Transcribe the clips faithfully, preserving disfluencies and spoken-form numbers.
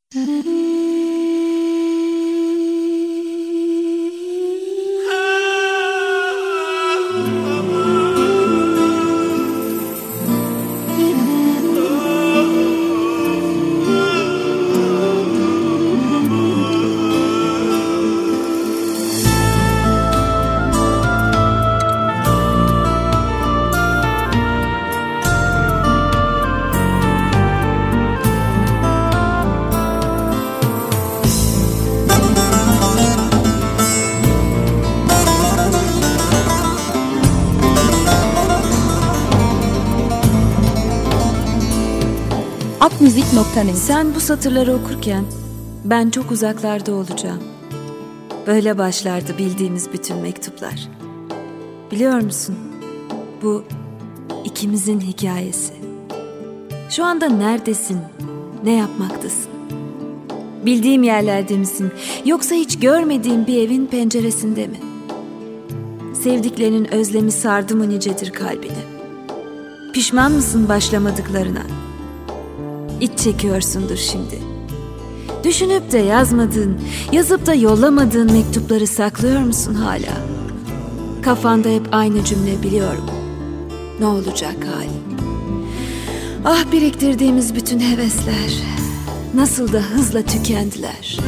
Atmuzik nokta net. Sen bu satırları okurken ben çok uzaklarda olacağım. Böyle başlardı bildiğimiz bütün mektuplar. Biliyor musun? Bu ikimizin hikayesi. Şu anda neredesin? Ne yapmaktasın? Bildiğim yerlerde misin? Yoksa hiç görmediğim bir evin penceresinde mi? Sevdiklerinin özlemi sardı mı nicedir kalbini? Pişman mısın başlamadıklarına? İç çekiyorsundur şimdi. Düşünüp de yazmadığın, yazıp da yollamadığın mektupları saklıyor musun hala? Kafanda hep aynı cümle biliyorum. Ne olacak halim? Ah, biriktirdiğimiz bütün hevesler nasıl da hızla tükendiler.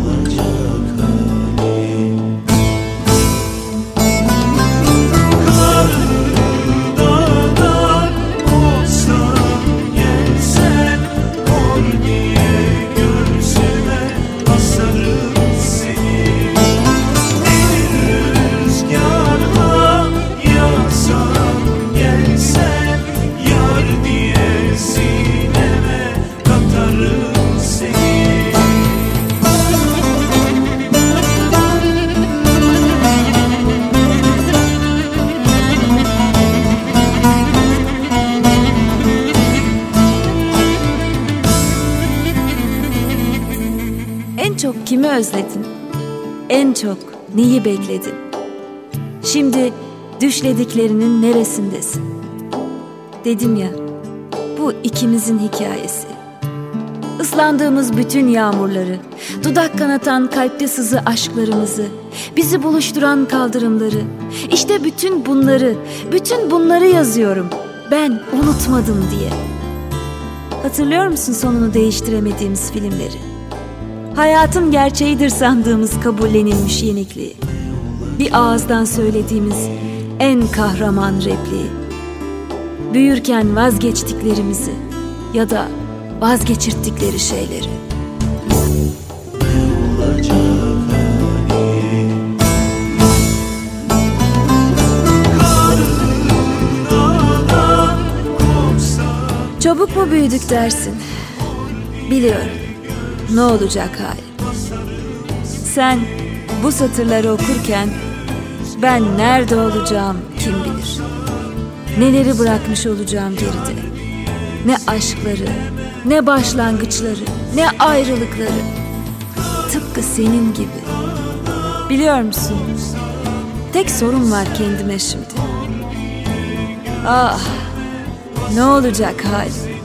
En çok kimi özledin? En çok neyi bekledin? Şimdi düşlediklerinin neresindesin? Dedim ya, bu ikimizin hikayesi. Islandığımız bütün yağmurları, dudak kanatan kalpte sızı aşklarımızı, bizi buluşturan kaldırımları, işte bütün bunları, bütün bunları yazıyorum. Ben unutmadım diye. Hatırlıyor musun sonunu değiştiremediğimiz filmleri? Hayatın gerçeğidir sandığımız kabullenilmiş yenikliği. Bir ağızdan söylediğimiz en kahraman repliği. Büyürken vazgeçtiklerimizi ya da vazgeçirttikleri şeyleri. Çabuk mu büyüdük dersin? Biliyorum. Ne olacak halim? Sen bu satırları okurken ben nerede olacağım kim bilir? Neleri bırakmış olacağım geride? Ne aşkları, ne başlangıçları, ne ayrılıkları. Tıpkı senin gibi. Biliyor musun? Tek sorun var kendime şimdi. Ah, ne olacak halim?